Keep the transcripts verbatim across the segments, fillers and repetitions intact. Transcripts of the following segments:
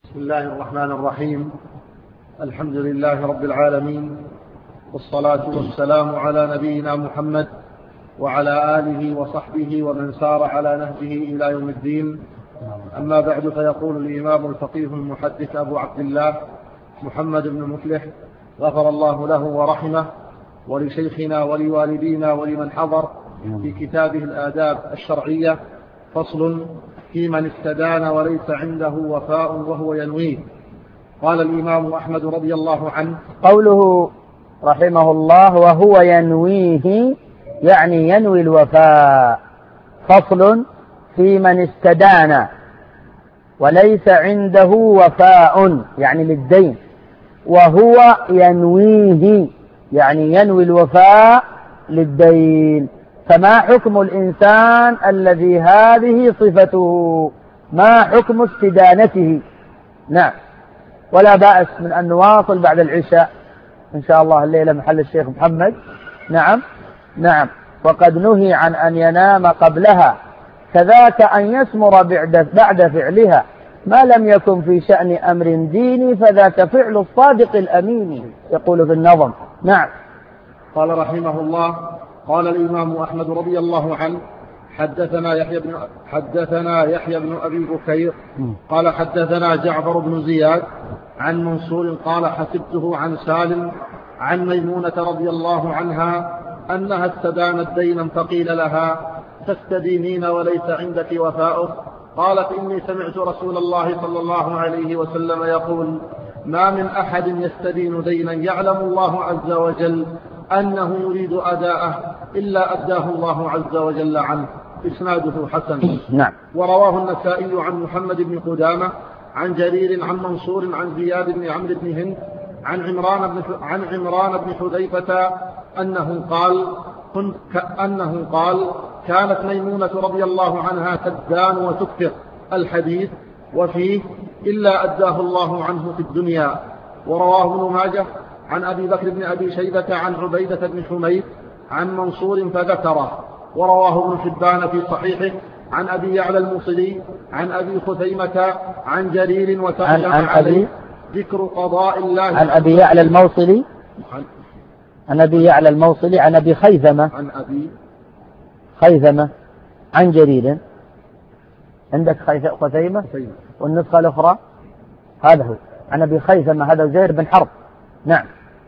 بسم الله الرحمن الرحيم. الحمد لله رب العالمين، والصلاة والسلام على نبينا محمد وعلى آله وصحبه ومن سار على نهجه إلى يوم الدين. أما بعد، فيقول الإمام الفقيه المحدث أبو عبد الله محمد بن مفلح غفر الله له ورحمه، ولشيخنا ولوالدينا ولمن حضر، في كتابه الآداب الشرعية: فصل في من استدان وليس عنده وفاء وهو ينويه. قال الإمام أحمد رضي الله عنه: قوله رحمه الله وهو ينويه يعني ينوي الوفاء. فصل في من استدان وليس عنده وفاء يعني للدين، وهو ينويه يعني ينوي الوفاء للدين. فما حكم الإنسان الذي هذه صفته؟ ما حكم استدانته؟ نعم. ولا بأس من أن نواصل بعد العشاء إن شاء الله الليلة محل الشيخ محمد. نعم نعم. وقد نهي عن أن ينام قبلها، كذاك أن يسمر بعد فعلها، ما لم يكن في شأن أمر ديني فذاك فعل الصادق الأمين، يقول في النظم. نعم. قال رحمه الله: قال الإمام أحمد رضي الله عنه: حدثنا يحيى بن حدثنا يحيى بن أبي بكير قال حدثنا جعفر بن زياد عن منصور قال حسبته عن سالم عن ميمونة رضي الله عنها أنها استدانت دينا فقيل لها: تستدينين وليس عندك وفاؤه؟ قالت: إني سمعت رسول الله صلى الله عليه وسلم يقول: ما من أحد يستدين دينا يعلم الله عز وجل أنه يريد أداءه إلا أداه الله عز وجل عنه. إسناده حسن. نعم. ورواه النسائي عن محمد بن قدامة عن جرير عن منصور عن زياد بن عمرو بن هند عن عمران بن عن عمران بن حذيفة أنه قال كنت أنه قال كانت ميمونة رضي الله عنها تدان وتكثر الحديث، وفيه: إلا أداه الله عنه في الدنيا. ورواه ابن ماجه عن أبي بكر بن أبي شيبة عن عبيدة بن حميد عن منصور فذكره. ورواه ابن حبان في صحيحه عن أبي يعلى الموصلي عن أبي خثيمة عن جرير وترجم عليه ذكر قضاء الله عن أبي يعلى الموصلي عن, عن أبي يعلى الموصلي عن أبي خيثمة عن أبي خيثمة عن جرير. عندك خثيمة والنسخة الأخرى هذا هو عن أبي خيثمة، هذا زهير بن حرب. نعم.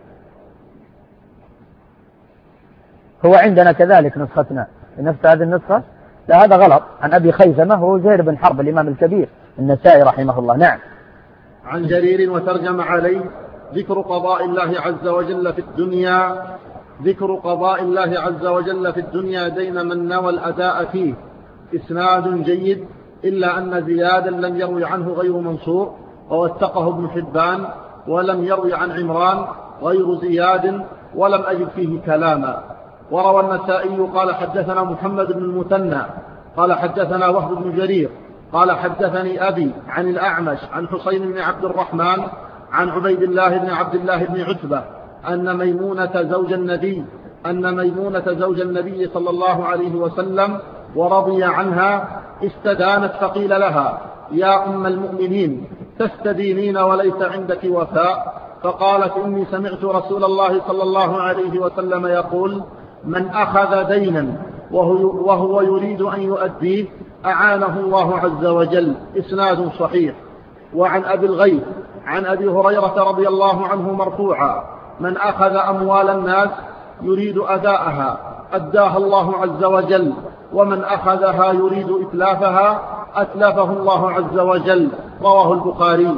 هو عندنا كذلك نسختنا نفس هذه النسخة، لا هذا غلط. عن أبي خيثمة هو زهير بن حرب الإمام الكبير النسائي رحمه الله. نعم. عن جرير وترجم عليه ذكر قضاء الله عز وجل في الدنيا ذكر قضاء الله عز وجل في الدنيا دين من نوى الأداء فيه. إسناد جيد، إلا أن زيادا لم يروي عنه غير منصور، ووثقه ابن حبان، ولم يروي عن عمران غير زياد، ولم أجد فيه كلاما. وروى النسائي قال حدثنا محمد بن المثنى قال حدثنا وهب بن جرير قال حدثني أبي عن الأعمش عن حسين بن عبد الرحمن عن عبيد الله بن عبد الله بن عتبة أن ميمونة زوج النبي أن ميمونة زوج النبي صلى الله عليه وسلم ورضي عنها استدانت فقيل لها: يا أم المؤمنين، تستدينين وليس عندك وفاء؟ فقالت: إني سمعت رسول الله صلى الله عليه وسلم يقول: من أخذ دينا وهو, وهو يريد أن يؤديه أعانه الله عز وجل. إسناد صحيح. وعن أبي الغيث عن أبي هريرة رضي الله عنه مرفوعا: من أخذ أموال الناس يريد أداءها أداها الله عز وجل، ومن أخذها يريد إتلافها أتلفه الله عز وجل. رواه البخاري.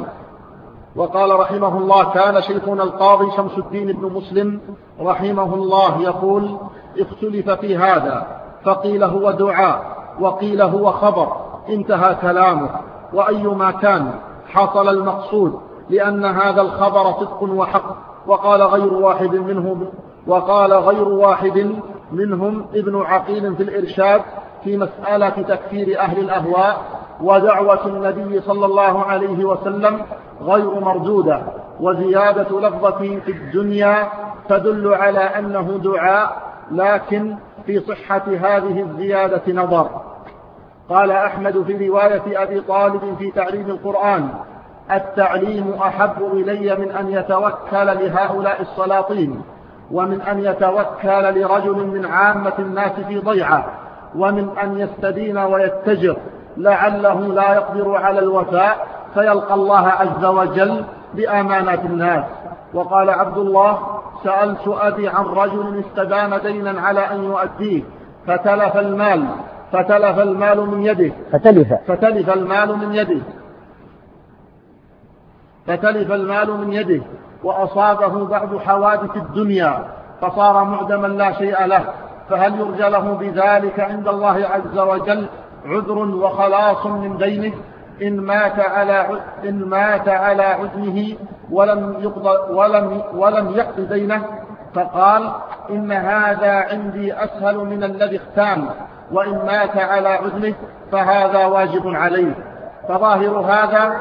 وقال رحمه الله: كان شيخنا القاضي شمس الدين بن مسلم رحمه الله يقول: اختلف في هذا، فقيل هو دعاء وقيل هو خبر، انتهى كلامه. وأيما كان حصل المقصود، لأن هذا الخبر صدق وحق. وقال غير واحد منهم وقال غير واحد منهم ابن عقيل في الإرشاد في مسألة تكفير أهل الأهواء ودعوة النبي صلى الله عليه وسلم غير مردودة. وزيادة لفظة في الدنيا تدل على أنه دعاء، لكن في صحة هذه الزيادة نظر. قال أحمد في رواية أبي طالب في تعريف القرآن: التعليم أحب إلي من أن يتوكل لهؤلاء السلاطين، ومن أن يتوكل لرجل من عامة الناس في ضيعة، ومن أن يستدين ويتجر لعله لا يقدر على الوفاء فيلقى الله عز وجل بأمانات الناس. وقال عبد الله: سألت أبي عن رجل استدان دينا على أن يؤديه فتلف المال فتلف المال من يده فتلف فتلف المال من يده فتلف المال من يده وأصابه بعض حوادث الدنيا فصار معدما لا شيء له، فهل يرجى له بذلك عند الله عز وجل عذر وخلاص من دينه إن مات على إن مات على عدمه ولم يقضى ولم ولم يقض دينه؟ فقال: إن هذا عندي أسهل من الذي اختان، وإن مات على عدمه فهذا واجب عليه. فظاهر هذا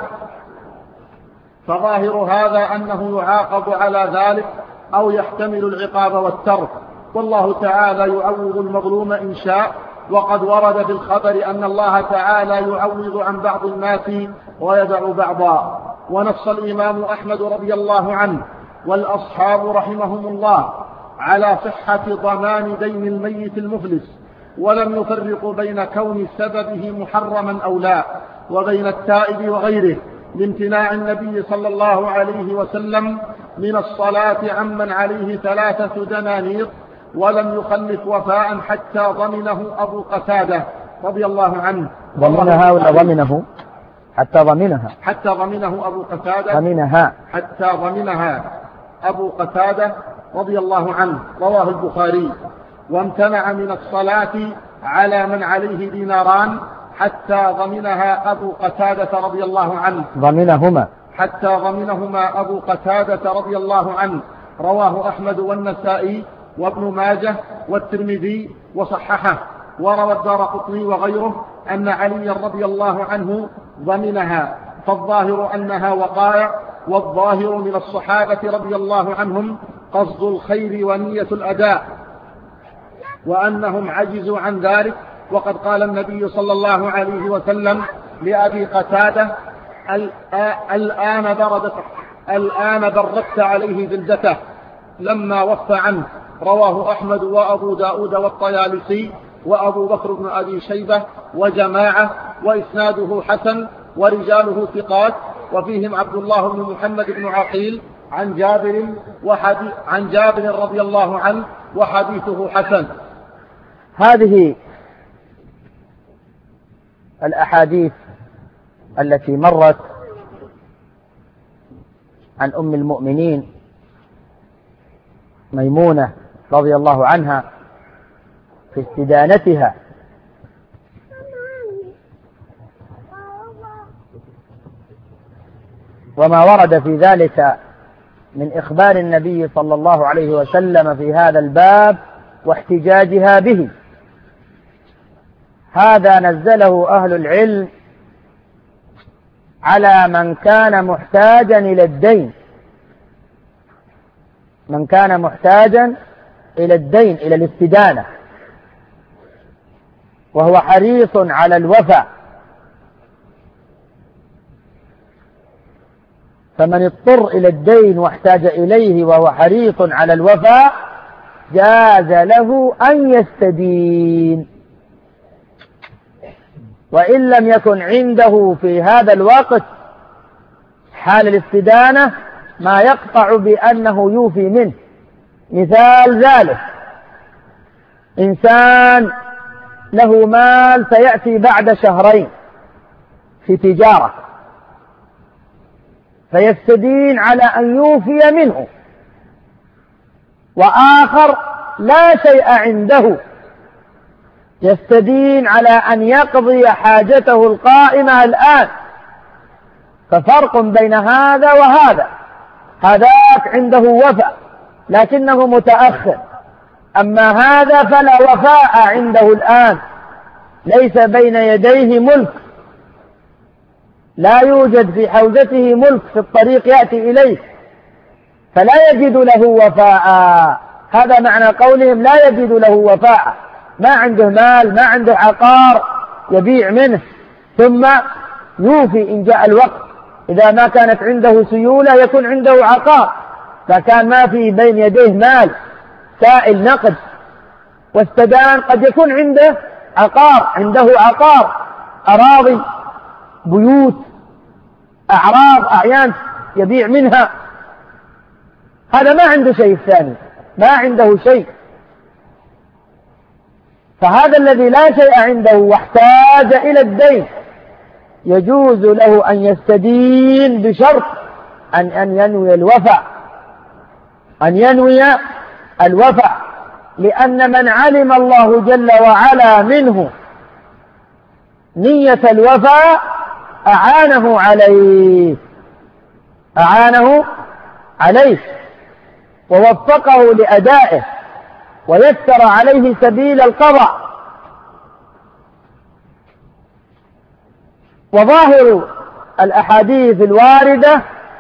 فظاهر هذا أنه يعاقب على ذلك أو يحتمل العقاب والترك، والله تعالى يعوض المظلوم إن شاء. وقد ورد بالخبر أن الله تعالى يعوض عن بعض الناس ويدع بعضا. ونص الإمام أحمد رضي الله عنه والأصحاب رحمهم الله على صحة ضمان دين الميت المفلس، ولم يفرقوا بين كون سببه محرما أو لا، وبين التائب وغيره، لامتناع النبي صلى الله عليه وسلم من الصلاة عمن عليه ثلاثة دنانير، ولم يخلف وفاء حتى ضمنه أبو قتادة رضي الله عنه. ضمنها ولا ضمنه؟ حتى ضمنها حتى ضمنه أبو قتادة ضمنها حتى ضمنها أبو قتادة رضي الله عنه، رواه البخاري. وامتنع من الصلاة على من عليه ديناران حتى ضمنها أبو قتادة رضي الله عنه ضمنهما حتى ضمنهما أبو قتادة رضي الله عنه، رواه أحمد والنسائي وابن ماجه والترمذي وصححه. وروى الدارقطني وغيره أن علي رضي الله عنه ضمنها، فالظاهر أنها وقائع، والظاهر من الصحابة رضي الله عنهم قصد الخير ونية الأداء، وأنهم عجزوا عن ذلك. وقد قال النبي صلى الله عليه وسلم لأبي قتادة: الآن بردت الآن بردت عليه جلدته لما وفى عنه. رواه أحمد وأبو داود والطيالسي وأبو بكر بن أبي شيبة وجماعة، وإسناده حسن ورجاله ثقات، وفيهم عبد الله بن محمد بن عقيل عن جابر وحديث عن جابر رضي الله عنه وحديثه حسن. هذه الأحاديث التي مرت عن أم المؤمنين ميمونة رضي الله عنها في استدانتها وما ورد في ذلك من إخبار النبي صلى الله عليه وسلم في هذا الباب واحتجاجها به، هذا نزله أهل العلم على من كان محتاجا إلى الدين من كان محتاجا إلى الدين إلى الاستدانة، وهو حريص على الوفاء. فمن اضطر إلى الدين واحتاج إليه وهو حريص على الوفاء جاز له أن يستدين، وإن لم يكن عنده في هذا الوقت حال الاستدانة ما يقطع بأنه يوفي منه. مثال ذلك: إنسان له مال سيأتي بعد شهرين في تجارة، فيستدين على أن يوفي منه، وآخر لا شيء عنده يستدين على أن يقضي حاجته القائمة الآن، ففرق بين هذا وهذا. هذاك عنده وفاء لكنه متأخر، أما هذا فلا وفاء عنده الآن، ليس بين يديه ملك، لا يوجد في حوزته ملك في الطريق يأتي إليه، فلا يجد له وفاء. هذا معنى قولهم لا يجد له وفاء، ما عنده مال، ما عنده عقار يبيع منه ثم يوفي إن جاء الوقت، إذا ما كانت عنده سيولة يكون عنده عقار، إذا كان ما في بين يديه مال سائل نقد واستدان قد يكون عنده عقار، عنده عقار، أراضي، بيوت، أعراض، أعيان يبيع منها، هذا ما عنده شيء، الثاني ما عنده شيء. فهذا الذي لا شيء عنده واحتاج إلى الدين يجوز له أن يستدين بشرط أن أن ينوي الوفاء، أن ينوي الوفاء، لأن من علم الله جل وعلا منه نية الوفاء أعانه عليه، أعانه عليه ووفقه لأدائه ويسر عليه سبيل القضاء. وظاهر الأحاديث الواردة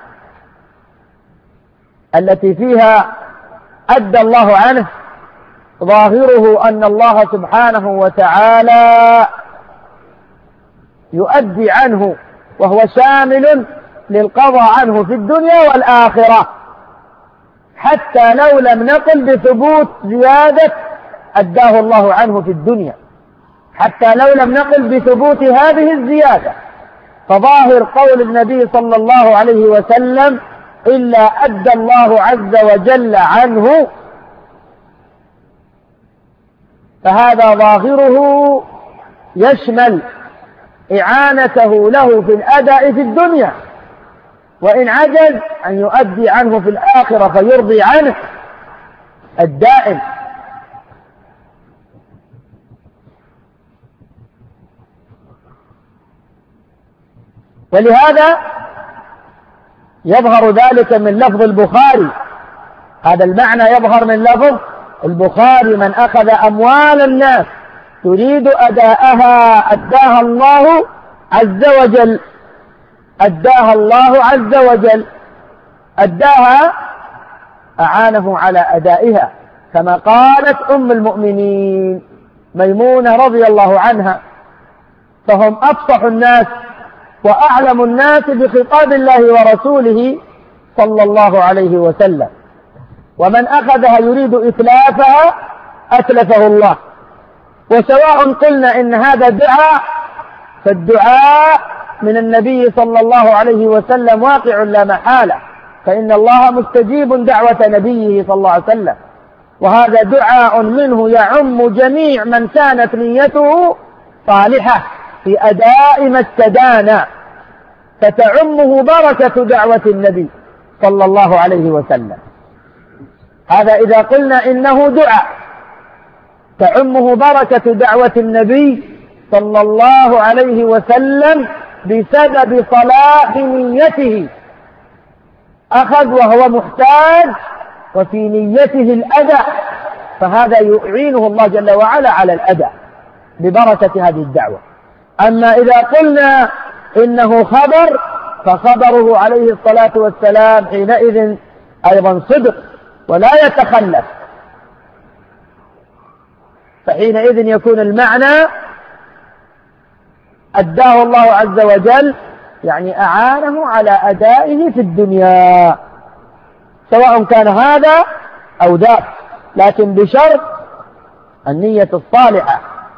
التي فيها أدى الله عنه ظاهره أن الله سبحانه وتعالى يؤدي عنه، وهو شامل للقضاء عنه في الدنيا والآخرة، حتى لو لم نقل بثبوت زيادة أداه الله عنه في الدنيا، حتى لو لم نقل بثبوت هذه الزيادة. فظاهر قول النبي صلى الله عليه وسلم إلا أدى الله عز وجل عنه، فهذا ظاهره يشمل إعانته له في الأداء في الدنيا، وإن عجز أن يؤدي عنه في الآخرة فيرضي عنه الدائم. ولهذا يظهر ذلك من لفظ البخاري، هذا المعنى يظهر من لفظ البخاري: من أخذ أموال الناس تريد أداءها أداها الله عز وجل، أداها الله عز وجل، أداها أعانه على أدائها، كما قالت أم المؤمنين ميمونة رضي الله عنها: فهم أفصح الناس وأعلم الناس بخطاب الله ورسوله صلى الله عليه وسلم، ومن أخذها يريد إتلافها أتلفه الله. وسواء قلنا إن هذا دعاء، فالدعاء من النبي صلى الله عليه وسلم واقع لا محالة، فإن الله مستجيب دعوة نبيه صلى الله عليه وسلم، وهذا دعاء منه يعم جميع من كانت نيته صالحة في أداء ما استدان، فتعمه بركة دعوة النبي صلى الله عليه وسلم. هذا إذا قلنا إنه دعاء تعمه بركة دعوة النبي صلى الله عليه وسلم بسبب صلاح نيته، أخذ وهو محتاج وفي نيته الأداء، فهذا يعينه الله جل وعلا على الأداء ببركة هذه الدعوة. أما إذا قلنا إنه خبر، فخبره عليه الصلاة والسلام حينئذ أيضا صدق ولا يتخلف، فحينئذ يكون المعنى أداه الله عز وجل، يعني أعانه على أدائه في الدنيا، سواء كان هذا أو ذاك، لكن بشرط النية الصالحة.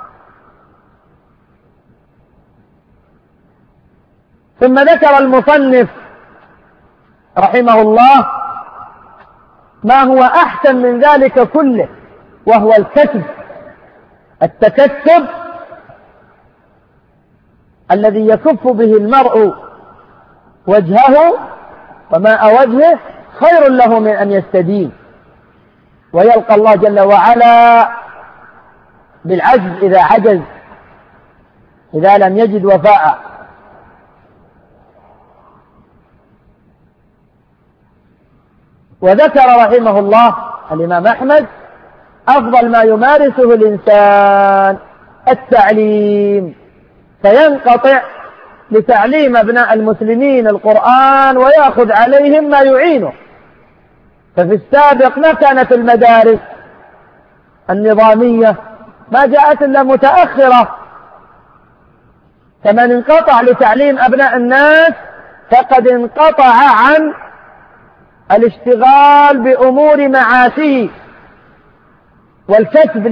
ثم ذكر المصنف رحمه الله ما هو أحسن من ذلك كله، وهو الكسب، التكسب الذي يكف به المرء وجهه وماء وجهه خير له من أن يستدين ويلقى الله جل وعلا بالعجز إذا عجز، إذا لم يجد وفاء. وذكر رحمه الله الإمام أحمد أفضل ما يمارسه الإنسان التعليم، فينقطع لتعليم أبناء المسلمين القرآن ويأخذ عليهم ما يعينه. ففي السابق ما كانت المدارس النظامية ما جاءت إلا متأخرة، فمن انقطع لتعليم أبناء الناس فقد انقطع عن الاشتغال بأمور معاشه والكسب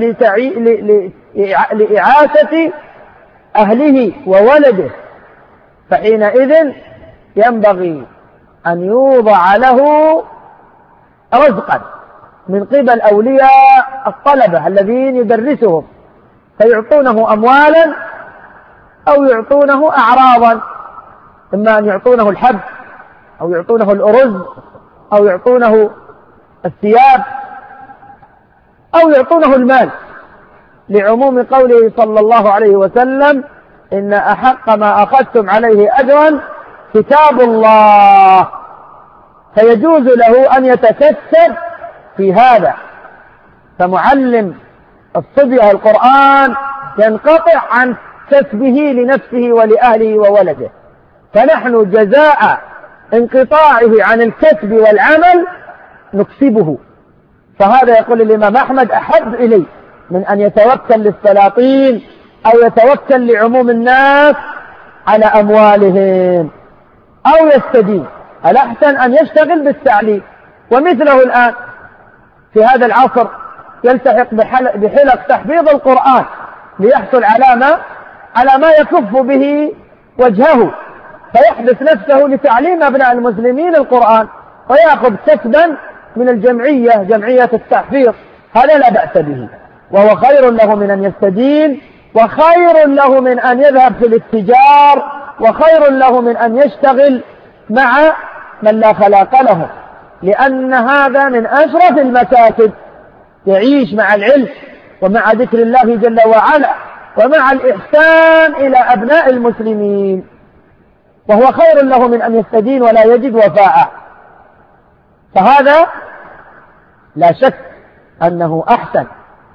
لإعاشة أهله وولده، فحينئذ ينبغي أن يوضع له رزقا من قبل أولياء الطلبة الذين يدرسهم، فيعطونه أموالا أو يعطونه أعراضا، إما أن يعطونه الحب أو يعطونه الأرز أو يعطونه الثياب أو يعطونه المال، لعموم قوله صلى الله عليه وسلم: إن أحق ما أخذتم عليه أجرا كتاب الله. فيجوز له أن يتكسب في هذا، فمعلم الصبية القرآن ينقطع عن كسبه لنفسه ولأهله وولده، فنحن جزاء انقطاعه عن الكسب والعمل نكسبه. فهذا يقول الإمام أحمد أحب إلي من أن يتوكل للسلاطين أو يتوكل لعموم الناس على أموالهم أو يستدين. الأحسن أن يشتغل بالتعليم. ومثله الآن في هذا العصر يلتحق بحلق تحفيظ القرآن ليحصل على ما على ما يكف به وجهه، فيحدث نفسه لتعليم أبناء المسلمين القرآن ويأخذ كسبا من الجمعية، جمعية التحفيظ، هذا لا بأس به، وهو خير له من أن يستدين، وخير له من أن يذهب في الاتجار، وخير له من أن يشتغل مع من لا خلاق له، لأن هذا من أشرف المكاسب، يعيش مع العلم ومع ذكر الله جل وعلا ومع الإحسان إلى أبناء المسلمين، وهو خير له من أن يستدين ولا يجد وفاء. فهذا لا شك أنه أحسن.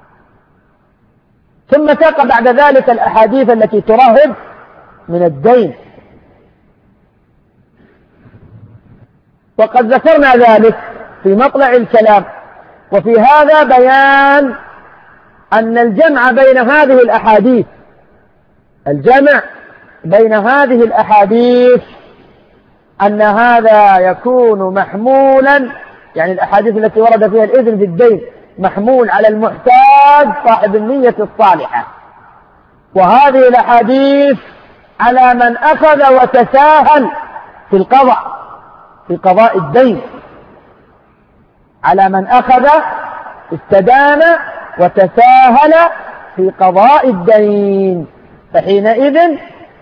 ثم ساق بعد ذلك الأحاديث التي ترهب من الدين، وقد ذكرنا ذلك في مطلع الكلام، وفي هذا بيان أن الجمع بين هذه الأحاديث الجمع بين هذه الأحاديث أن هذا يكون محمولا، يعني الأحاديث التي ورد فيها الإذن بالدين محمول على المحتاج صاحب النية الصالحة، وهذه الأحاديث على من أخذ وتساهل في القضاء في قضاء الدين، على من أخذ استدان وتساهل في قضاء الدين، فحينئذ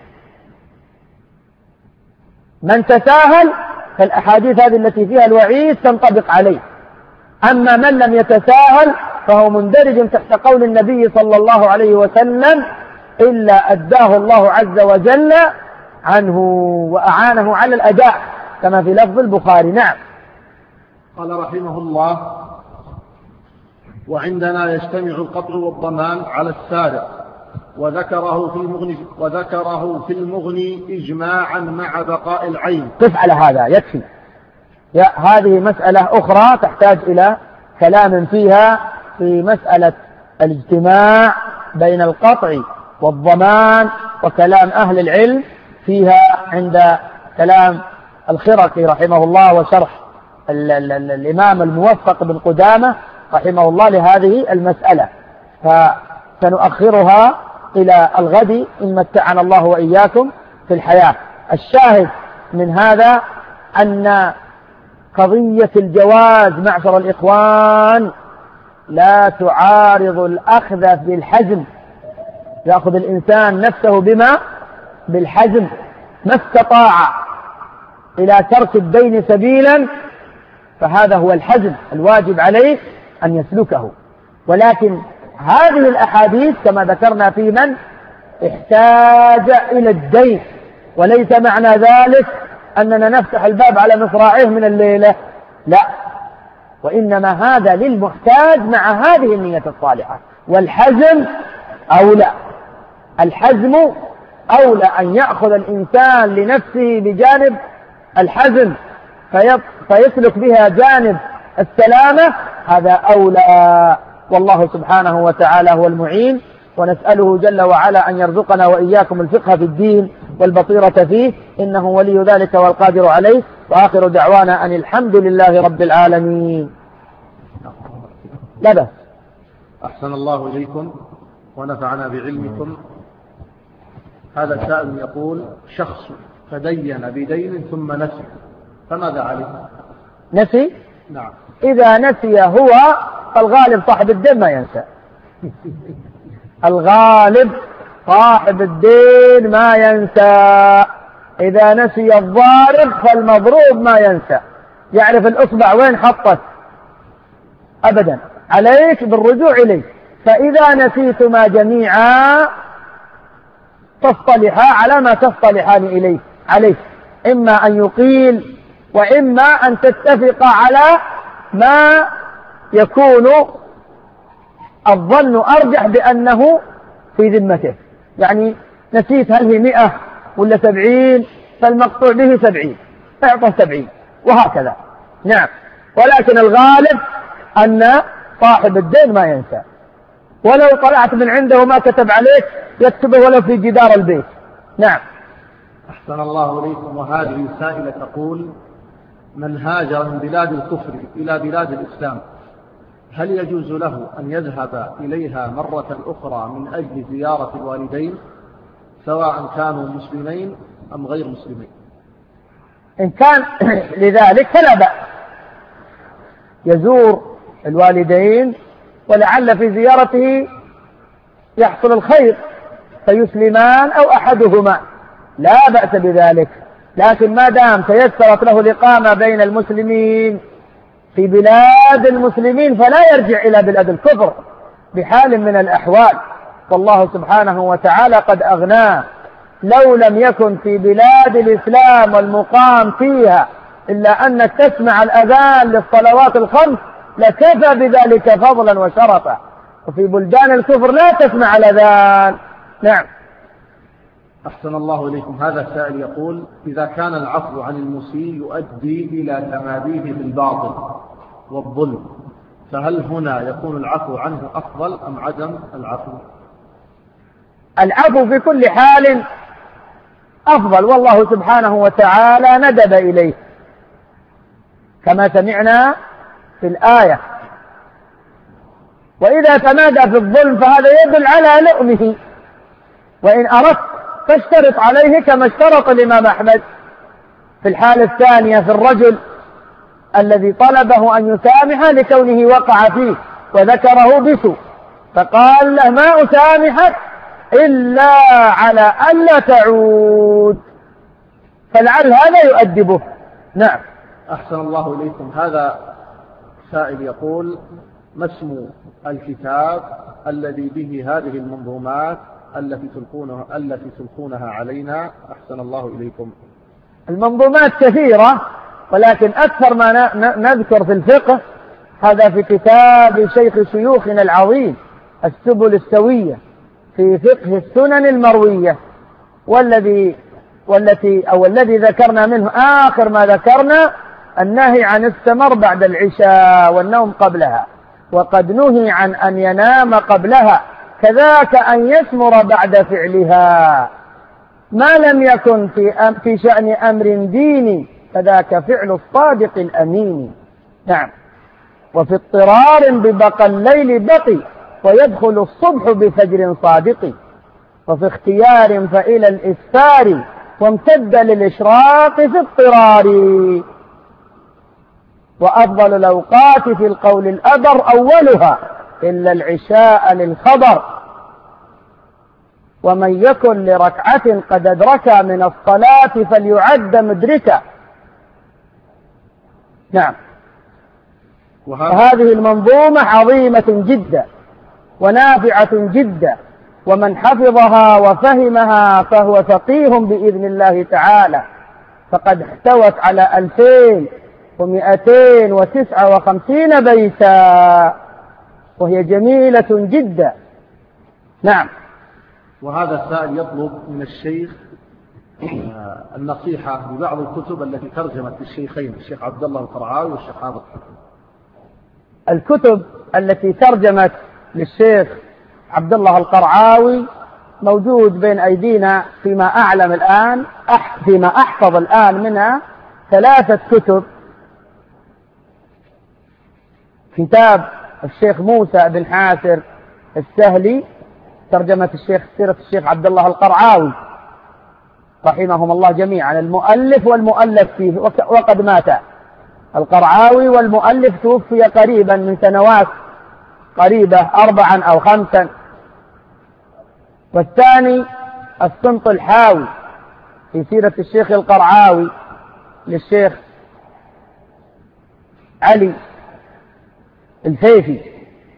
من تساهل فالأحاديث هذه التي فيها الوعيد تنطبق عليه. أما من لم يتساهل فهو مندرج تحت قول النبي صلى الله عليه وسلم: إلا أداه الله عز وجل عنه وأعانه على الأداء، كما في لفظ البخاري. نعم. قال رحمه الله: وعندنا يجتمع القطع والضمان على السارق، وذكره في المغني وذكره في المغني إجماعا مع بقاء العين. قف على هذا يكفي. هذه مسألة أخرى تحتاج إلى كلام فيها، في مسألة الاجتماع بين القطع والضمان، وكلام أهل العلم فيها عند كلام الخرقي رحمه الله وشرح ال ال ال الإمام الموفق بن قدامة رحمه الله لهذه المسألة، فسنؤخرها إلى الغد إن متعنا الله وإياكم في الحياة. الشاهد من هذا أن قضية الجواز معشر الإخوان لا تعارض الأخذ بالحزم، يأخذ الإنسان نفسه بما بالحزم ما استطاع إلى ترك الدين سبيلا، فهذا هو الحزم الواجب عليه أن يسلكه. ولكن هذه الأحاديث كما ذكرنا في من احتاج إلى الدين، وليس معنى ذلك أننا نفتح الباب على مصراعيه من الليلة، لا، وإنما هذا للمحتاج مع هذه النية الصالحة. والحزم أولى، الحزم أولى أن يأخذ الإنسان لنفسه بجانب الحزم فيسلك بها جانب السلامة، هذا أولى. والله سبحانه وتعالى هو المعين، ونسأله جل وعلا أن يرزقنا وإياكم الفقه في الدين والبصيرة فيه، إنه ولي ذلك والقادر عليه. وآخر دعوانا أن الحمد لله رب العالمين. لا بأس. أحسن الله إليكم ونفعنا بعلمكم. هذا سائل يقول: شخص تدين بدين ثم نسي، فماذا عليه؟ نسي؟ نعم. إذا نسي هو، الغالب صاحب الدين ما ينسى. الغالب صاحب الدين ما ينسى. إذا نسي الضارب فالمضروب ما ينسى، يعرف الأصبع وين حطت أبدا. عليك بالرجوع إليه. فإذا نسيتما جميعا تصطلحا على ما تصطلحان إليه عليه، إما أن يقيل وإما أن تتفق على ما يكون الظن أرجح بأنه في ذمته. يعني نسيت هل هي مئة ولا سبعين، فالمقطوع به سبعين فيعطى سبعين، وهكذا. نعم. ولكن الغالب أن صاحب الدين ما ينسى، ولو طلعت من عنده وما كتب عليك يكتبه ولو في جدار البيت. نعم. أحسن الله إليكم. وهذه سائلة تقول: من هاجر من بلاد الكفر إلى بلاد الإسلام هل يجوز له أن يذهب إليها مرة أخرى من أجل زيارة الوالدين سواء كانوا مسلمين أم غير مسلمين؟ إن كان لذلك فلا بأس، يزور الوالدين ولعل في زيارته يحصل الخير فيسلمان أو أحدهما، لا بأس بذلك. لكن ما دام تيسرت له الإقامة بين المسلمين في بلاد المسلمين فلا يرجع إلى بلاد الكفر بحال من الأحوال، والله سبحانه وتعالى قد أغناه. لو لم يكن في بلاد الإسلام والمقام فيها إلا أنك تسمع الأذان للصلوات الخمس لكفى بذلك فضلا وشرفا، وفي بلدان الكفر لا تسمع الأذان. نعم. أحسن الله إليكم. هذا السائل يقول: إذا كان العفو عن المسيء يؤدي إلى تماديه بالباطل والظلم، فهل هنا يكون العفو عنه أفضل أم عدم العفو؟ العفو في كل حال أفضل، والله سبحانه وتعالى ندب إليه كما سمعنا في الآية. وإذا تمادى في الظلم فهذا يدل على لؤمه، وإن أردت فاشترط عليه كما اشترط الإمام أحمد في الحالة الثانية في الرجل الذي طلبه أن يسامح لكونه وقع فيه وذكره بسوء، فقال له: ما أسامحك إلا على ألا تعود، فلعل هذا يؤدبه. نعم. أحسن الله إليكم. هذا سائل يقول: ما اسم الكتاب الذي به هذه المنظومات التي تلقونها, التي تلقونها علينا؟ أحسن الله إليكم. المنظومات كثيرة، ولكن أكثر ما نذكر في الفقه هذا في كتاب شيخ شيوخنا العظيم السبل السوية في فقه السنن المروية، والذي والتي أو الذي ذكرنا منه آخر ما ذكرنا النهي عن السمر بعد العشاء والنوم قبلها، وقد نهي عن أن ينام قبلها، كذاك أن يسمر بعد فعلها، ما لم يكن في في شأن أمر ديني فذاك فعل الصادق الأمين. نعم. وفي اضطرار ببقى الليل بقي ويدخل الصبح بفجر صادق، وفي اختيار فإلى الإسفار وامتد للإشراق في اضطرار، وأفضل الأوقات في القول الأبر أولها إلا العشاء للخبر، ومن يكن لركعة قد أدرك من الصلاة فليعد مدركا. نعم. وهذه المنظومة عظيمة جدا ونافعة جدا، ومن حفظها وفهمها فهو فقيه بإذن الله تعالى، فقد احتوت على ألفين ومئتين وتسعة وخمسين بيتا، وهي جميلة جدا. نعم. وهذا السائل يطلب من الشيخ النصيحة ببعض الكتب التي ترجمت للشيخين الشيخ عبد الله القرعاوي والشيخ حافظ. الكتب التي ترجمت للشيخ عبد الله القرعاوي موجود بين أيدينا فيما أعلم الآن، فيما أحفظ الآن منها ثلاثة كتب. كتاب الشيخ موسى بن حاسر السهلي، ترجمة الشيخ سيرة الشيخ عبد الله القرعاوي رحمهم الله جميعا، المؤلف والمؤلف فيه، وقد مات القرعاوي، والمؤلف توفي قريبا من سنوات قريبة أربعا أو خمسا. والثاني الصمت الحاوي في سيرة الشيخ القرعاوي للشيخ علي الفيفي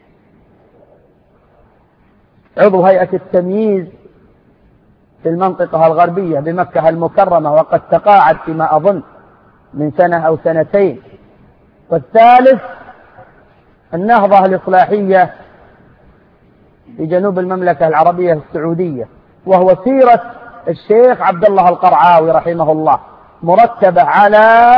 عضو هيئة التمييز في المنطقة الغربية بمكة المكرمة، وقد تقاعد فيما أظن من سنة أو سنتين. والثالث النهضة الإصلاحية في جنوب المملكة العربية السعودية، وهو سيرة الشيخ عبد الله القرعاوي رحمه الله، مرتبة على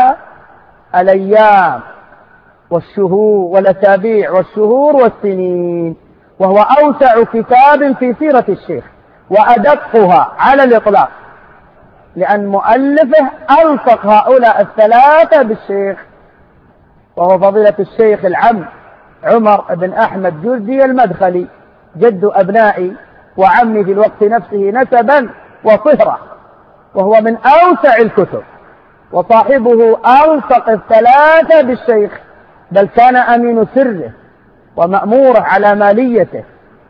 الأيام والشهور والأسابيع والشهور والسنين، وهو أوسع كتاب في سيرة الشيخ وأدقها على الإطلاق، لأن مؤلفه ألصق هؤلاء الثلاثة بالشيخ، وهو فضيلة الشيخ العم عمر بن أحمد جرجي المدخلي، جد أبنائي وعمي في الوقت نفسه نسبا وصهرة، وهو من أوسع الكتب، وصاحبه ألصق الثلاثة بالشيخ، بل كان أمين سره ومأموره على ماليته،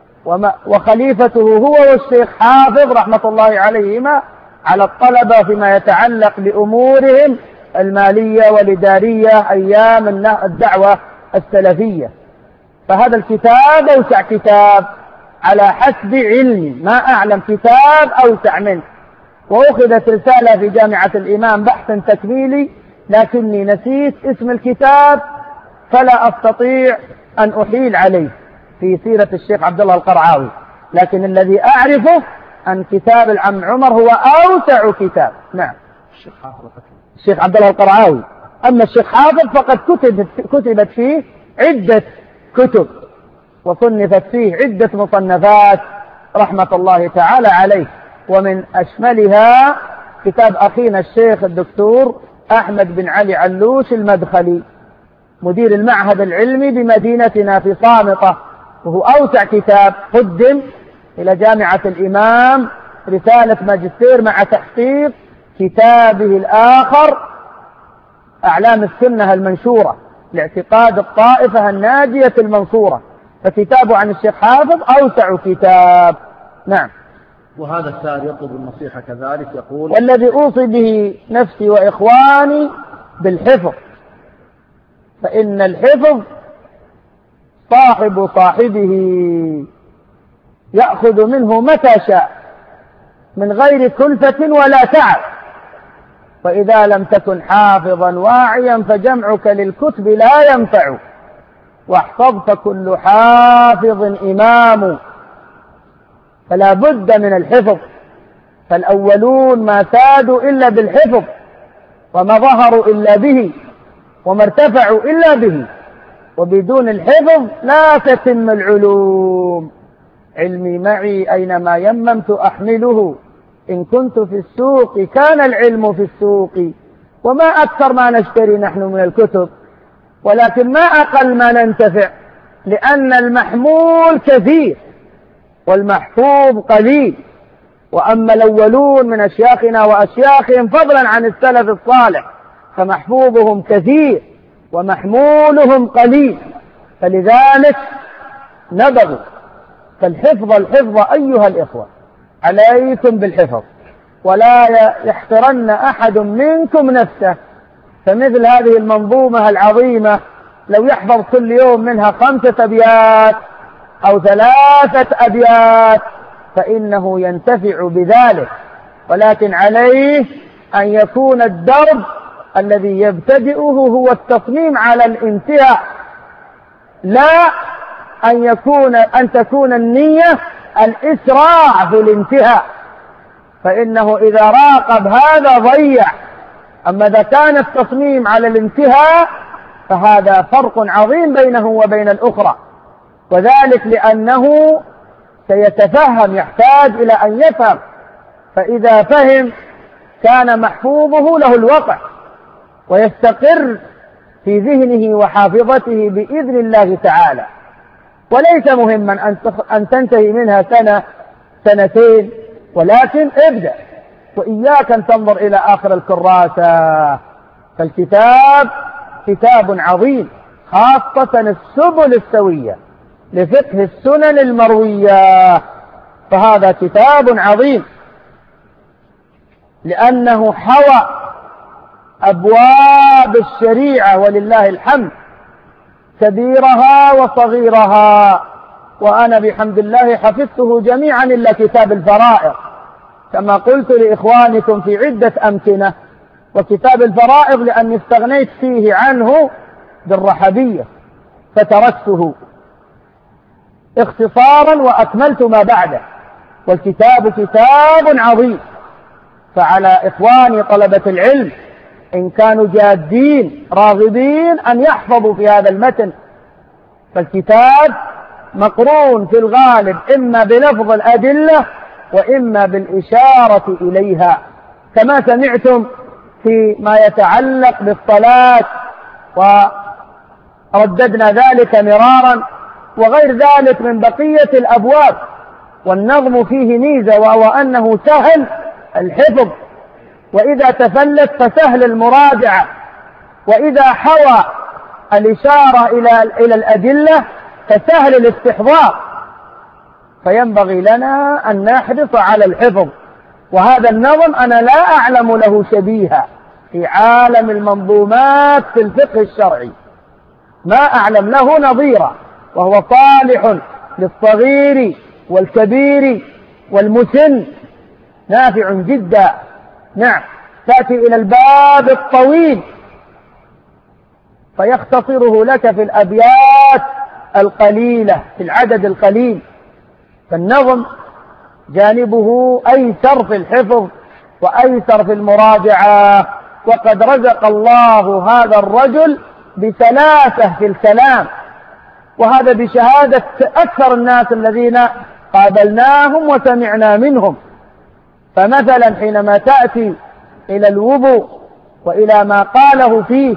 وخليفته هو والشيخ حافظ رحمة الله عليهما على الطلبة فيما يتعلق بأمورهم المالية والإدارية أيام الدعوة السلفية. فهذا الكتاب أوسع كتاب على حسب علمي، ما أعلم كتاب أوسع منه. وأخذت رسالة في جامعة الإمام بحث تكميلي، لكني نسيت اسم الكتاب فلا أستطيع أن أحيل عليه، في سيرة الشيخ عبد الله القرعاوي، لكن الذي أعرفه أن كتاب العم عمر هو أوسع كتاب. نعم، الشيخ حافظ الشيخ عبد الله القرعاوي. أما الشيخ حافظ فقد كتبت, كتبت فيه عدة كتب، وصنفت فيه عدة مصنفات رحمة الله تعالى عليه، ومن أشملها كتاب أخينا الشيخ الدكتور أحمد بن علي علوش المدخلي، مدير المعهد العلمي بمدينتنا في صامطة، وهو أوسع كتاب قدم إلى جامعة الإمام رسالة ماجستير مع تحقيق كتابه الآخر أعلام السنة المنشورة لاعتقاد الطائفة الناجية المنصورة، فكتابه عن الشيخ حافظ أوسع كتاب. نعم. وهذا السائل يطلب النصيحة كذلك، يقول: والذي أوصي به نفسي وإخواني بالحفظ، فإن الحفظ صاحب صاحبه يأخذ منه متى شاء من غير كلفة ولا تعب، وإذا لم تكن حافظا واعيا فجمعك للكتب لا ينفع، واحفظ فكل حافظ إمام. فلا بد من الحفظ، فالأولون ما سادوا إلا بالحفظ، وما ظهروا إلا به، وما ارتفعوا إلا به، وبدون الحفظ لا تتم العلوم. علمي معي أينما يممت أحمله، إن كنت في السوق كان العلم في السوق. وما أكثر ما نشتري نحن من الكتب، ولكن ما أقل ما ننتفع، لأن المحمول كثير والمحفوظ قليل. وأما الأولون من أشياخنا وأشياخهم فضلا عن السلف الصالح فمحفوظهم كثير ومحمولهم قليل، فلذلك نبغوا فالحفظ الحفظ أيها الإخوة، عليكم بالحفظ، ولا يحترن أحد منكم نفسه. فمثل هذه المنظومة العظيمة لو يحفظ كل يوم منها خمسة أبيات أو ثلاثة أبيات فإنه ينتفع بذلك، ولكن عليه أن يكون الدرب الذي يبتدئه هو التصميم على الانتهاء، لا أن يكون أن تكون النية الإسراع في الانتهاء، فإنه إذا راقب هذا ضيع. أما إذا كان التصميم على الانتهاء فهذا فرق عظيم بينه وبين الأخرى، وذلك لأنه سيتفهم، يحتاج إلى أن يفهم، فإذا فهم كان محفوظه له الوقع ويستقر في ذهنه وحافظته بإذن الله تعالى. وليس مهما أن تنتهي منها سنة سنتين، ولكن ابدأ، وإياك أن تنظر إلى آخر الكراسة. فالكتاب كتاب عظيم، خاصة السبل السوية لفقه السنن المروية، فهذا كتاب عظيم لأنه حوى أبواب الشريعة ولله الحمد، كبيرها وصغيرها، وأنا بحمد الله حفظته جميعا إلا كتاب الفرائض كما قلت لإخوانكم في عدة أمكنة، وكتاب الفرائض لأني استغنيت فيه عنه بالرحبية فتركته اختصارا وأكملت ما بعده، والكتاب كتاب عظيم. فعلى إخواني طلبة العلم إن كانوا جادين راغبين أن يحفظوا في هذا المتن، فالكتاب مقرون في الغالب إما بلفظ الأدلة وإما بالإشارة إليها، كما سمعتم فيما يتعلق بالصلاة ورددنا ذلك مرارا، وغير ذلك من بقية الأبواب. والنظم فيه ميزة، وهو أنه سهل الحفظ، وإذا تفلت فسهل المراجعة، وإذا حوى الإشارة إلى إلى الأدلة فسهل الاستحضار. فينبغي لنا أن نحرص على الحفظ، وهذا النظم أنا لا أعلم له شبيها في عالم المنظومات في الفقه الشرعي، ما أعلم له نظيرا، وهو صالح للصغير والكبير والمسن، نافع جدا. نعم، تأتي إلى الباب الطويل فيختصره لك في الأبيات القليلة في العدد القليل. فالنظم جانبه أيسر في الحفظ وأيسر في المراجعة، وقد رزق الله هذا الرجل بسلاسة في الكلام، وهذا بشهادة أكثر الناس الذين قابلناهم وسمعنا منهم. فمثلا حينما تأتي إلى الوضوء وإلى ما قاله فيه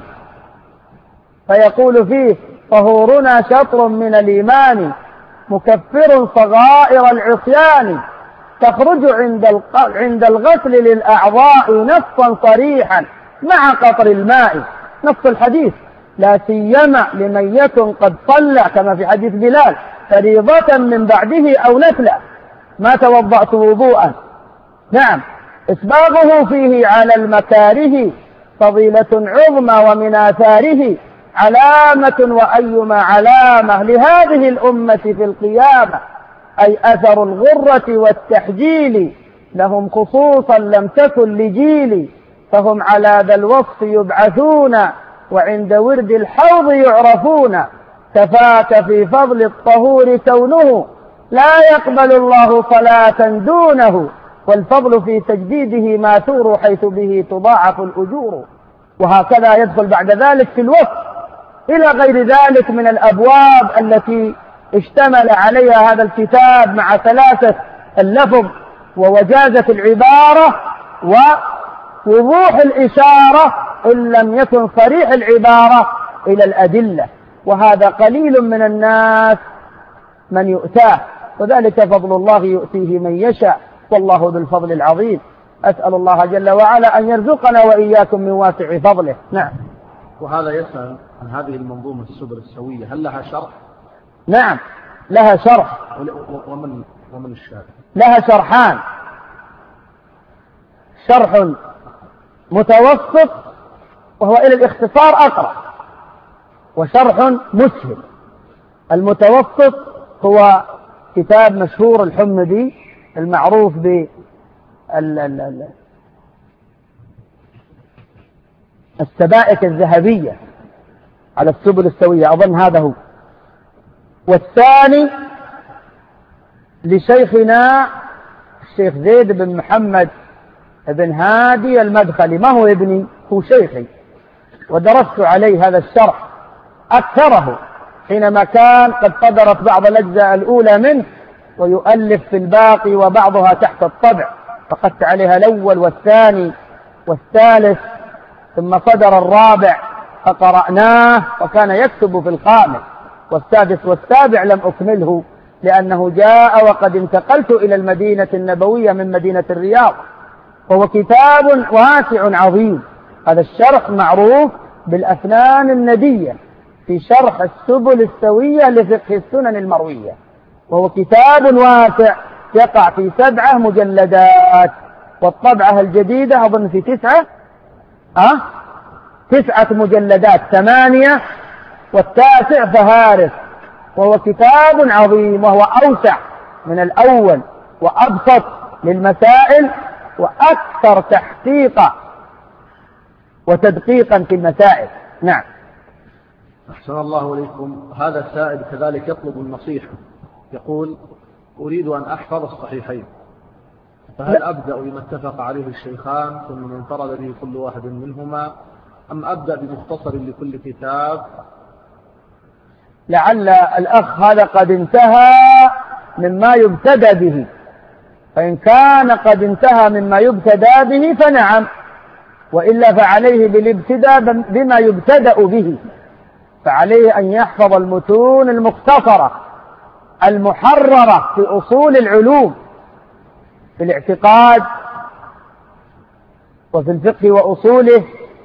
فيقول فيه: طهورنا شطر من الإيمان مكفر صغائر العصيان، تخرج عند عند الغسل للأعضاء نصا صريحا مع قطر الماء، نص الحديث، لا سيما لمن يكن قد صلى كما في حديث بلال فريضة من بعده أو نفلا ما توضأت وضوءا. نعم، إسباغه فيه على المكاره فضيلة عظمى، ومن آثاره علامة وأيما علامة لهذه الأمة في القيامة، أي أثر الغرة والتحجيل لهم خصوصا لم تكن لجيل، فهم على ذا الوصف يبعثون وعند ورد الحوض يعرفون، كفاك في فضل الطهور كونه لا يقبل الله صلاة دونه، والفضل في تجديده ماثور حيث به تضاعف الأجور. وهكذا يدخل بعد ذلك في الوصف إلى غير ذلك من الأبواب التي اشتمل عليها هذا الكتاب مع ثلاثة اللفظ ووجازة العبارة ووضوح الإشارة إن لم يكن صريح العبارة إلى الأدلة، وهذا قليل من الناس من يؤتاه، وذلك فضل الله يؤتيه من يشاء، والله ذو الفضل العظيم. أسأل الله جل وعلا أن يرزقنا وإياكم من واسع فضله. نعم. وهذا يسأل عن هذه المنظومة السبل السوية، هل لها شرح؟ نعم لها شرح. ومن ومن الشارح؟ لها شرحان، شرح متوسط وهو إلى الاختصار أقرأ، وشرح مسهل. المتوسط هو كتاب مشهور الحمدي المعروف ب السبائك الذهبية على السبل السوية، أظن هذا هو. والثاني لشيخنا الشيخ زيد بن محمد بن هادي المدخلي، ما هو ابني، هو شيخي، ودرست عليه هذا الشرح أكثره حينما كان قد صدرت بعض الأجزاء الأولى منه، ويؤلف في الباقي وبعضها تحت الطبع، فقدت عليها الأول والثاني والثالث، ثم صدر الرابع فقرأناه، وكان يكتب في الخامس والسادس والسابع لم أكمله لأنه جاء وقد انتقلت إلى المدينة النبوية من مدينة الرياض، وهو كتاب واسع عظيم. هذا الشرح معروف بالأفنان الندية في شرح السبل السوية لفقه السنن المروية، وهو كتاب واسع يقع في سبعة مجلدات، والطبعة الجديدة أظن في تسعة أه؟ تسعة مجلدات، ثمانية والتاسع فهارس، وهو كتاب عظيم، وهو أوسع من الأول وأبسط للمسائل وأكثر تحقيقا وتدقيقا في المسائل. نعم. أحسن الله إليكم. هذا السائل كذلك يطلب النصيحة، يقول: أريد أن أحفظ الصحيحين، فهل أبدأ بما اتفق عليه الشيخان ثم انفرد به كل واحد منهما، أم أبدأ بمختصر لكل كتاب؟ لعل الأخ هذا قد انتهى مما يبتدى به، فإن كان قد انتهى مما يبتدى به فنعم، وإلا فعليه بالابتداء بما يبتدأ به، فعليه أن يحفظ المتون المختصرة المحررة في أصول العلوم، في الاعتقاد وفي الفقه وأصوله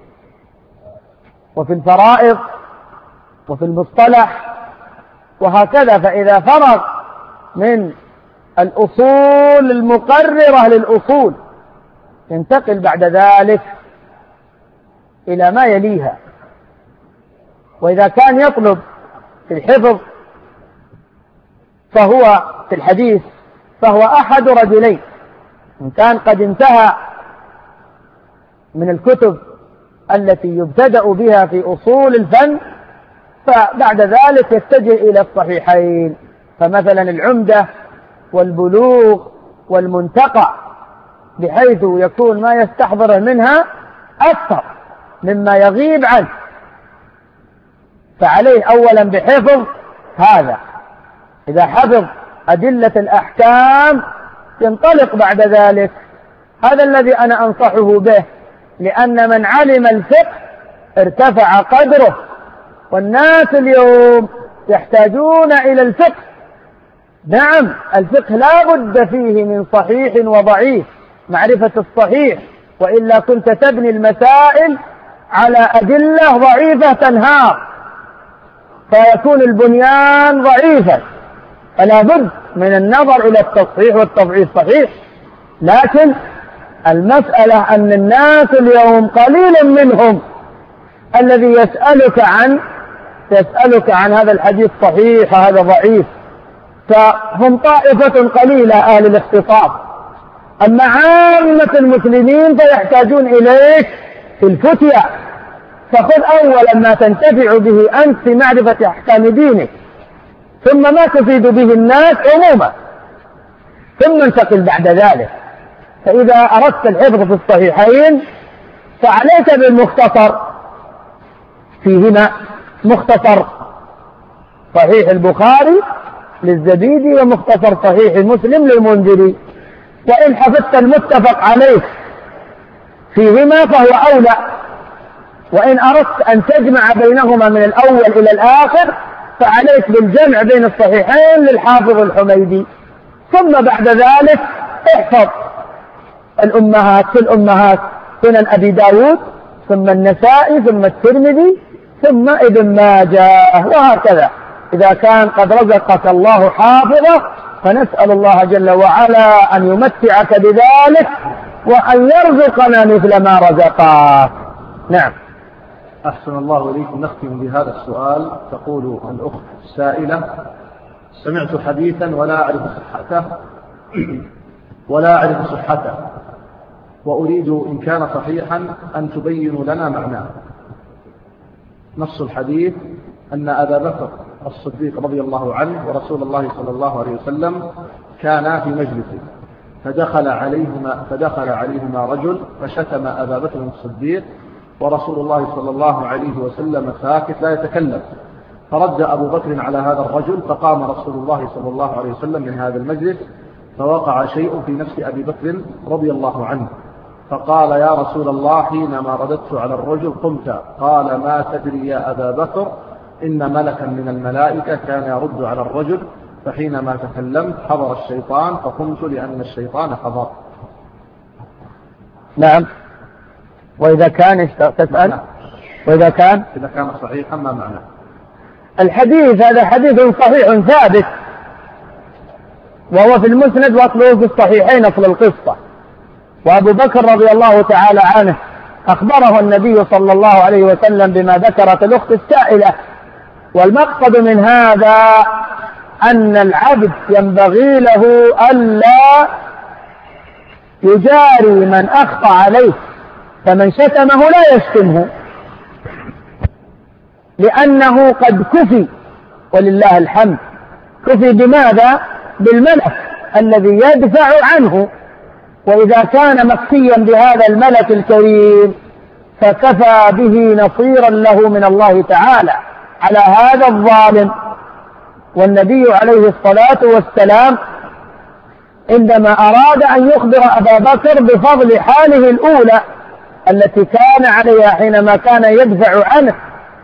وفي الفرائض وفي المصطلح وهكذا. فإذا فرغ من الأصول المقررة للأصول ينتقل بعد ذلك إلى ما يليها. وإذا كان يطلب في الحفظ فهو في الحديث فهو أحد رجلين: إن كان قد انتهى من الكتب التي يبتدأ بها في أصول الفن فبعد ذلك يتجه إلى الصحيحين، فمثلا العمدة والبلوغ والمنتقى، بحيث يكون ما يستحضره منها أكثر مما يغيب عنه، فعليه أولا بحفظ هذا. إذا حفظ أدلة الأحكام ينطلق بعد ذلك. هذا الذي أنا أنصحه به، لأن من علم الفقه ارتفع قدره، والناس اليوم يحتاجون إلى الفقه. نعم، الفقه لا بد فيه من صحيح وضعيف، معرفة الصحيح، وإلا كنت تبني المسائل على أدلة ضعيفة تنهار، فيكون البنيان ضعيفا. فلا بد من النظر إلى التصحيح والتضعيف صحيح. لكن المسألة أن الناس اليوم قليل منهم الذي يسألك عن يسألك عن هذا الحديث صحيح وهذا ضعيف، فهم طائفة قليلة أهل الاختصاص. أما عامة المسلمين فيحتاجون إليك في الفتية، فخذ أولا ما تنتفع به أنت في معرفة أحكام دينك، ثم ما تفيد به الناس عموما، ثم انتقل بعد ذلك. فإذا أردت الحفظ في الصحيحين فعليك بالمختصر، فيهما مختصر صحيح البخاري للزبيدي ومختصر صحيح مسلم للمنذري. وإن حفظت المتفق عليه فيهما فهو أولى، وإن أردت أن تجمع بينهما من الأول إلى الآخر فعليك بالجمع بين الصحيحين للحافظ الحميدي. ثم بعد ذلك احفظ الأمهات في الأمهات، سنن أبي داود، ثم النسائي، ثم الترمذي، ثم ابن ماجه، وهكذا. إذا كان قد رزقك الله حافظة فنسأل الله جل وعلا أن يمتعك بذلك وأن يرزقنا مثل ما رزقك. نعم. أحسن الله إليكم. نختم بهذا السؤال. تقول الأخت السائلة: سمعت حديثا ولا أعرف صحته ولا أعرف صحته وأريد إن كان صحيحا أن تبين لنا معناه. نص الحديث أن أبا بكر الصديق رضي الله عنه ورسول الله صلى الله عليه وسلم كانا في مجلس، فدخل عليهما, فدخل عليهما رجل فشتم أبا بكر الصديق، ورسول الله صلى الله عليه وسلم ساكت لا يتكلم، فرد أبو بكر على هذا الرجل، فقام رسول الله صلى الله عليه وسلم من هذا المجلس، فوقع شيء في نفس أبي بكر رضي الله عنه، فقال: يا رسول الله، حينما رددت على الرجل قمت. قال: ما تدري يا أبا بكر، إن ملكا من الملائكة كان يرد على الرجل، فحينما تكلمت حضر الشيطان فقمت لأن الشيطان حضر. نعم. وإذا كان تسأل وإذا كان إذا كان صحيحا ما معنى الحديث؟ هذا حديث صحيح ثابت، وهو في المسند وأصله في الصحيحين أصل القصة. وأبو بكر رضي الله تعالى عنه أخبره النبي صلى الله عليه وسلم بما ذكرت الأخت السائلة. والمقصد من هذا أن العبد ينبغي له ألا يجاري من أخطأ عليه، فمن شتمه لا يشتمه، لأنه قد كفي ولله الحمد. كفي بماذا؟ بالملك الذي يدفع عنه، وإذا كان مكفيا بهذا الملك الكريم فكفى به نصيرا له من الله تعالى على هذا الظالم. والنبي عليه الصلاة والسلام عندما أراد أن يخبر أبا بكر بفضل حاله الأولى التي كان عليها حينما كان يدفع عنه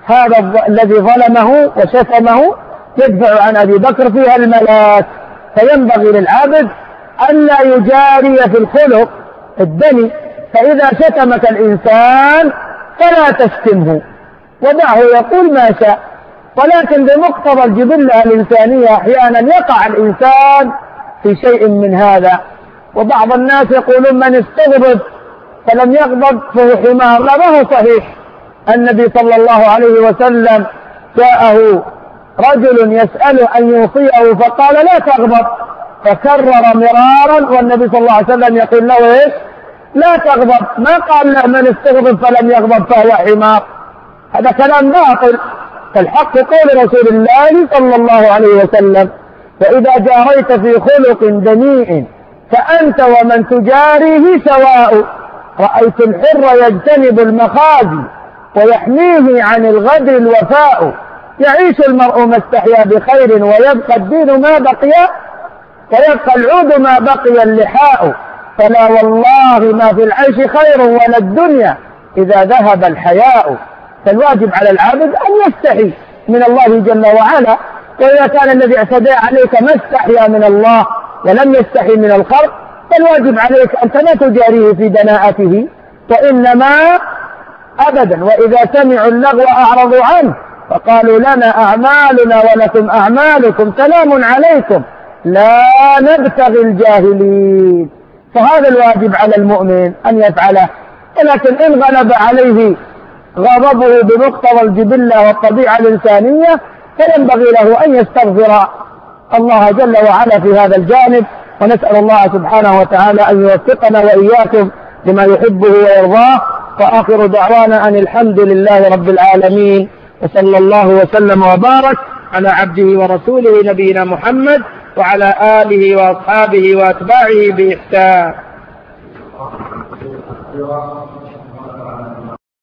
هذا الذي ظلمه وشتمه، يدفع عن أبي بكر فيها الملاك. فينبغي للعبد ألا يجاري في الخلق الدني، فإذا شتمك الإنسان فلا تشتمه، ودعه يقول ما شاء. ولكن بمقتضى الجبلة الإنسانية أحيانا يقع الإنسان في شيء من هذا. وبعض الناس يقولون من استغضب فلم يغضب فهو حمار. لا، ما هو صحيح. النبي صلى الله عليه وسلم جاءه رجل يسأله أن يوصيه فقال: لا تغضب، فكرر مرارا، والنبي صلى الله عليه وسلم يقول له: إيش؟ لا تغضب. ما قال له من استغضب فلم يغضب فهو حمار. هذا كلام باطل. فالحق قول رسول الله صلى الله عليه وسلم: فإذا جاريت في خلق دنيء فأنت ومن تجاريه سواء. رأيت الحر يجتنب المخازي ويحميه عن الغدر الوفاء. يعيش المرء ما استحيا بخير، ويبقى الدين ما بقي، ويبقى العود ما بقي اللحاء. فلا والله ما في العيش خير ولا الدنيا إذا ذهب الحياء. فالواجب على العبد أن يستحي من الله جل وعلا. وإذا كان الذي اعتدى عليك ما استحيا من الله ولم يستحي من الخلق، فالواجب عليك أنت لا تجاريه في دناءته، وإنما أبدا. وإذا سمعوا اللغو أعرضوا عنه فقالوا: لنا أعمالنا ولكم أعمالكم، سلام عليكم، لا نبتغي الجاهلين. فهذا الواجب على المؤمن أن يفعله. ولكن إن غلب عليه غضبه بمقتضى الجبلة والطبيعة الإنسانية فينبغي له أن يستغفر الله جل وعلا في هذا الجانب. ونسأل الله سبحانه وتعالى أن يوفقنا وإياكم لما يحبه ويرضاه. وآخر دعوانا أن الحمد لله رب العالمين، وصلى الله وسلم وبارك على عبده ورسوله نبينا محمد وعلى آله وأصحابه وأتباعه بإحسان.